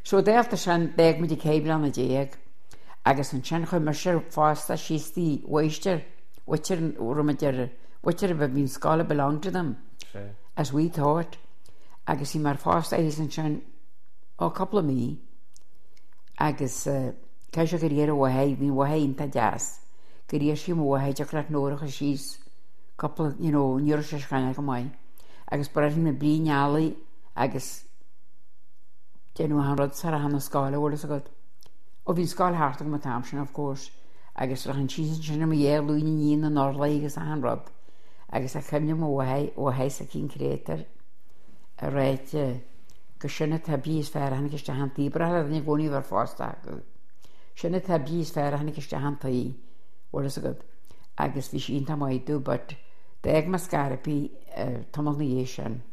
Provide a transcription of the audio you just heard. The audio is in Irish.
So déalta sin 10 mu cébal na déag, agus an sin chu mar sir fásta síí weister, witir bh bhín scala belong to them, as we thought, agus í mar fásta is an sin ó couple of mí, agus cai se go réir bhhaid hín bhhain tá deas, go réir sí mhaid a crack nóracha síos couple, níor se scaine go maiid, agus bar hí na blinealaí agus déanú an rud sa a hanna scála bhlas a god. ó bhín scáil háartta go tam sin, of course, agus ra an tísan sinna mo dhéalúine ní na Norlaí agus a an rud, agus a chumne ó héis a cín crétar a réite go sinna tabíos fear hanna iste hantaí, bre a ní gcóí bhar fásta go. Sinna tabíos fear hanna iste hantaí bhlas a god, agus bhí sin tá maidú, but de ag mas scarapí tamal na dhé sin.